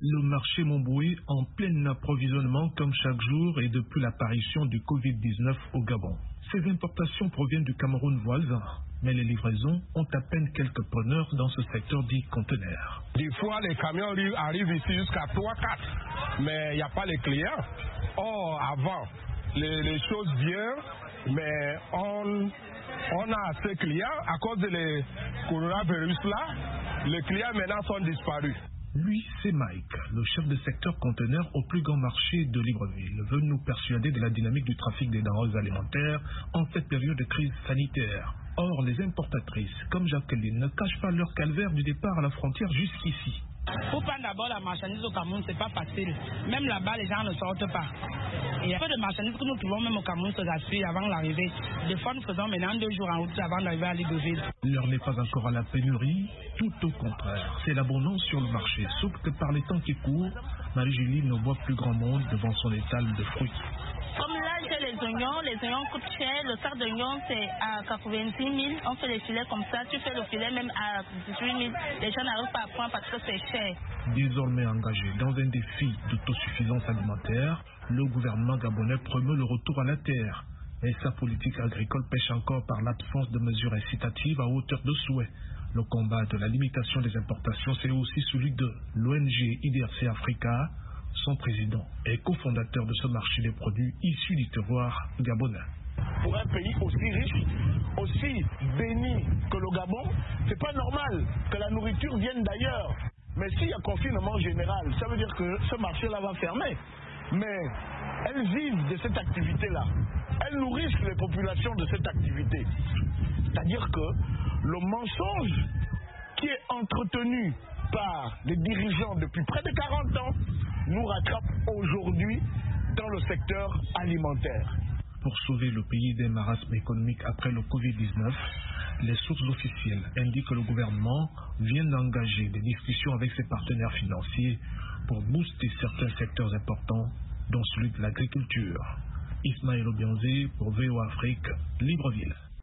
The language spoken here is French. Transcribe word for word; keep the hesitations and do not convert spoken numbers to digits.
Le marché Montbroué en plein approvisionnement comme chaque jour et depuis l'apparition du Covid dix-neuf au Gabon. Ces importations proviennent du Cameroun voisin, mais les livraisons ont à peine quelques preneurs dans ce secteur dit conteneur. Des fois, les camions arrivent ici jusqu'à trois quatre, mais il n'y a pas les clients. Or, avant, les, les choses viennent, mais on, on a assez de clients. À cause de les coronavirus là, les clients maintenant sont disparus. Lui, c'est Mike, le chef de secteur conteneur au plus grand marché de Libreville, veut nous persuader de la dynamique du trafic des denrées alimentaires en cette période de crise sanitaire. Or, les importatrices, comme Jacqueline, ne cachent pas leur calvaire du départ à la frontière jusqu'ici. Pour prendre d'abord la marchandise au Cameroun, c'est pas facile. Même là-bas, les gens ne sortent pas. Il y a peu de marchandises que nous trouvons même au Cameroun se gaspillent avant l'arrivée. Des fois, nous faisons maintenant deux jours en route avant d'arriver à Libreville. L'heure n'est pas encore à la pénurie, tout au contraire. C'est l'abondance sur le marché, sauf que par les temps qui courent, Marie-Julie ne voit plus grand monde devant son étal de fruits. Comme là, j'ai les oignons, les oignons coûtent cher. Le sac d'oignons, c'est à quatre-vingt-dix mille. On fait les filets comme ça. Tu fais le filet même à dix-huit mille. Les gens n'arrivent pas à prendre parce que c'est cher. Désormais engagé dans un défi d'autosuffisance alimentaire, le gouvernement gabonais promeut le retour à la terre. Mais sa politique agricole pêche encore par l'absence de mesures incitatives à hauteur de souhait. Le combat de la limitation des importations, c'est aussi celui de l'O N G I D R C Africa. Son président est cofondateur de ce marché des produits issus du terroir gabonais. Pour un pays aussi riche, aussi béni que le Gabon, c'est pas normal que la nourriture vienne d'ailleurs. Mais s'il y a confinement général, ça veut dire que ce marché-là va fermer. Mais elles vivent de cette activité-là. Elles nourrissent les populations de cette activité. C'est-à-dire que le mensonge qui est entretenu par les dirigeants depuis près de quarante ans nous rattrape aujourd'hui dans le secteur alimentaire. Pour sauver le pays des marasmes économiques après le Covid dix-neuf, les sources officielles indiquent que le gouvernement vient d'engager des discussions avec ses partenaires financiers pour booster certains secteurs importants, dont celui de l'agriculture. Ismaël Obianzé pour V O Afrique, Libreville.